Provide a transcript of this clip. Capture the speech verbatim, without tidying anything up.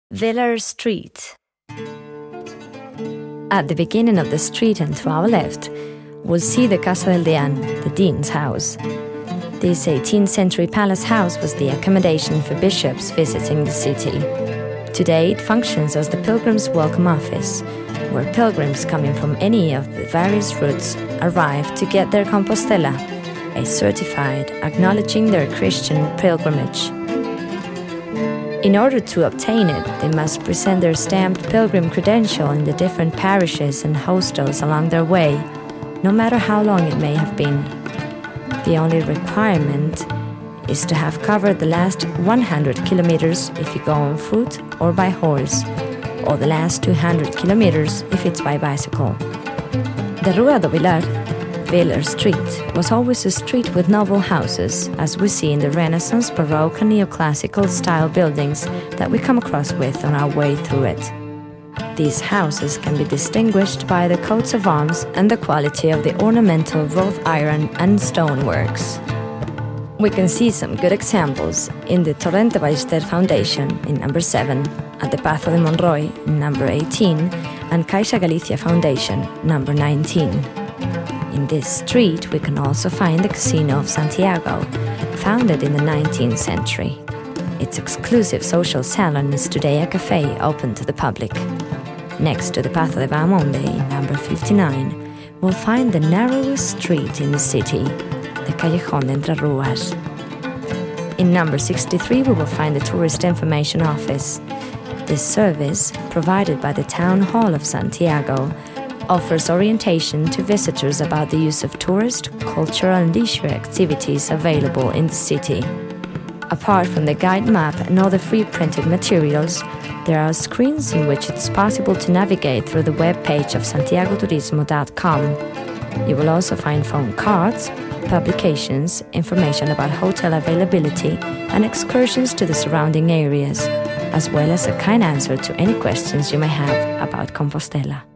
Villars Street. At the beginning of the street and to our left, we'll see the Casa del Deán, the Dean's house. This eighteenth century palace house was the accommodation for bishops visiting the city. Today it functions as the Pilgrims' Welcome Office, where pilgrims coming from any of the various routes arrive to get their Compostela, a certified acknowledging their Christian pilgrimage. In order to obtain it, they must present their stamped pilgrim credential in the different parishes and hostels along their way, no matter how long it may have been. The only requirement is to have covered the last one hundred kilometers if you go on foot or by horse, or the last two hundred kilometers if it's by bicycle. The Rua do Vilar, Villars Street, was always a street with noble houses, as we see in the Renaissance, Baroque and Neoclassical style buildings that we come across with on our way through it. These houses can be distinguished by the coats of arms and the quality of the ornamental wrought iron and stoneworks. We can see some good examples in the Torrente Ballester Foundation in number seven, at the Pazo de Monroy in number eighteen, and Caixa Galicia Foundation number nineteen. In this street, we can also find the Casino of Santiago, founded in the nineteenth century. Its exclusive social salon is today a cafe open to the public. Next to the Pazo de Bahamonde, in number fifty-nine, we'll find the narrowest street in the city, the Callejón de Entre Ruas. In number sixty-three, we will find the Tourist Information Office. This service, provided by the Town Hall of Santiago, offers orientation to visitors about the use of tourist, cultural and leisure activities available in the city. Apart from the guide map and other free printed materials, there are screens in which it's possible to navigate through the web page of santiago turismo dot com. You will also find phone cards, publications, information about hotel availability, and excursions to the surrounding areas, as well as a kind answer to any questions you may have about Compostela.